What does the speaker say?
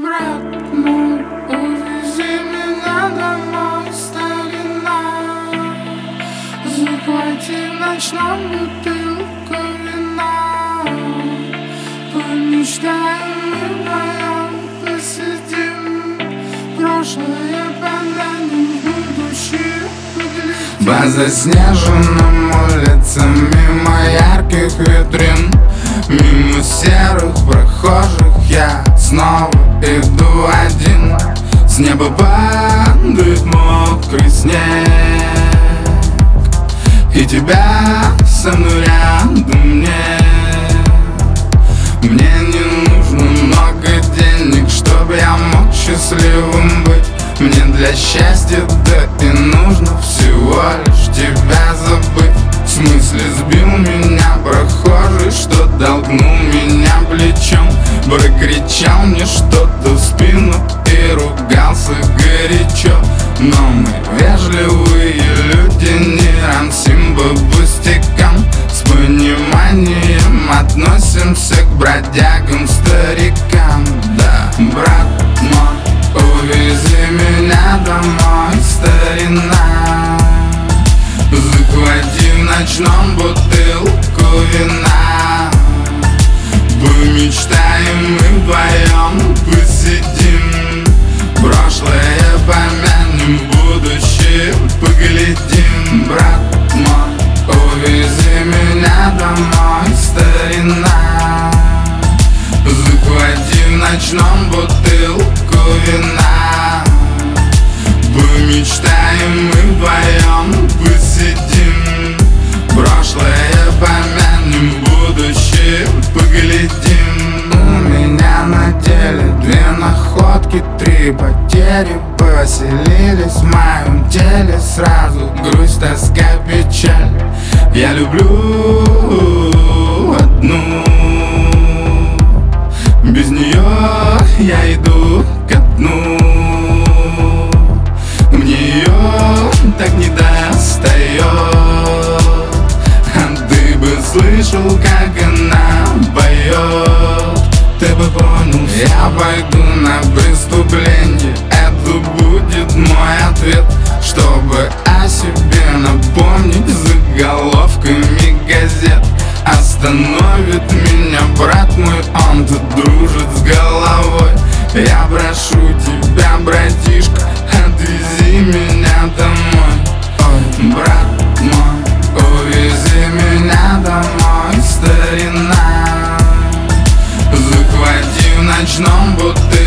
брат мой, увези меня домой, старина. Захвати в ночном бутылку вина. Помечтаем мы вдвоем, посидим. Прошлое помянем, будущее поглядим. По заснеженным улицам, мимо ярких витрин, мимо серых прохожих я снова иду один. С неба падает мокрый снег, и тебя со мной рядом нет. Мне не нужно много денег, чтобы я мог счастливым быть. Мне для счастья да и нужно всего лишь тебя забыть. В смысле сбил меня прохожий, что толкнул меня плечом, прокричал мне что-то в спину и ругался горячо. Но мы вежливые люди, не рамсим по пустякам, с пониманием относимся к бродягам, старикам. Да, брат мой, увези меня домой, старина. Захвати в ночном бутылку вина. Помечтаем мы вдвоем, посидим. Прошлое помянем, будущее поглядим. Брат мой, увези меня домой, старина. Захвати в ночном бутылку вина. Помечтаем мы вдвоем, посидим. Прошлое помянем, будущее поглядим. У меня на деле 2 находки, 3 потери. Поселились в моем теле сразу грусть, тоска, печаль. Я люблю одну, без нее я иду ко дну. Мне ее так не достает, а ты бы слышал, как она поет. Ты бы понял, я пойду на преступление. Это будет мой ответ, чтобы о себе напомнить заголовками газет. Остановит меня брат мой, он тут дружит с головой. Я прошу тебя, братишка, отвези меня домой. Ой, брат мой, увези меня домой, старина. Захвати в ночном бутылку